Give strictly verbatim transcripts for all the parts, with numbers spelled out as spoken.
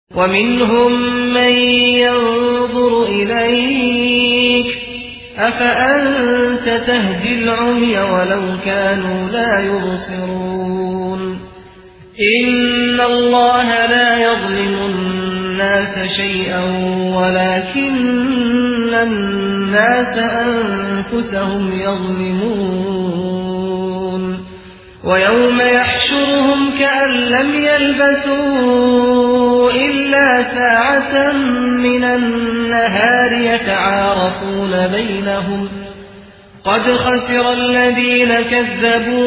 ومنهم من ينظر إليك أفأنت تهدي العمي ولو كانوا لا يبصرون إن الله لا يظلم الناس شيئا ولكن الناس أنفسهم يظلمون ويوم يحشرهم كأن لم يلبثوا إلا ساعة من النهار يتعارفون بينهم قد خسر الذين كذبوا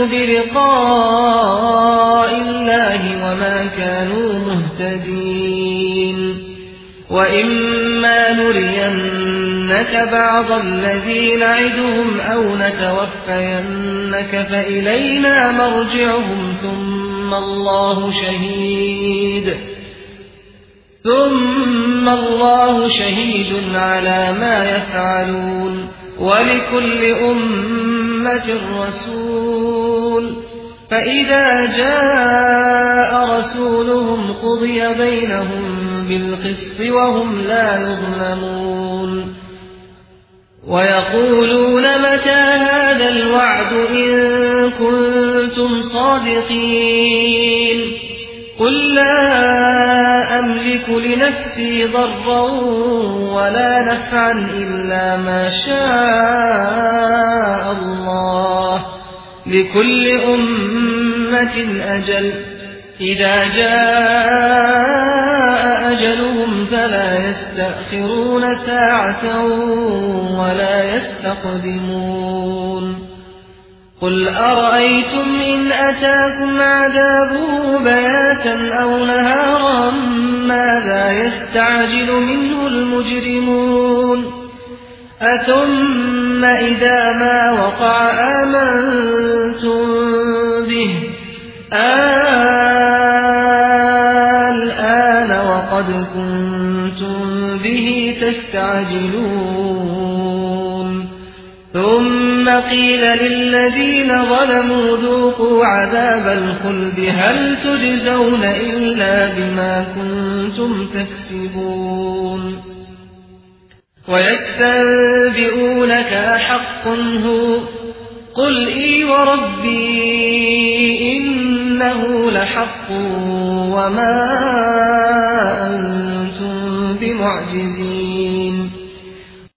بلقاء الله وما كانوا مهتدين وإما نرينك بعض الذي نعدهم أو نتوفينك فإلينا مرجعهم ثم الله شهيد ثم الله شهيد على ما يفعلون ولكل أمة رسول فإذا جاء رسولهم قضي بينهم بالقسط وهم لا يظلمون ويقولون متى هذا الوعد إن كنتم صادقين قل لا أملك لنفسي ضرا ولا نفعا إلا ما شاء الله لكل أمة أجل إذا جاء أجلهم فلا يستأخرون ساعة ولا يستقدمون قل أرأيتم إن أتاكم عذابه بياتا أو نهارا ماذا يستعجل منه المجرمون أثم إذا ما وقع آمنتم به الآن وقد كنتم به تستعجلون ثم قيل للذين ظلموا ذوقوا عذاب الخلد هل تجزون إلا بما كنتم تكسبون ويستنبئونك أحق هو قل إي وربي إنه لحق وما أنتم بمعجزين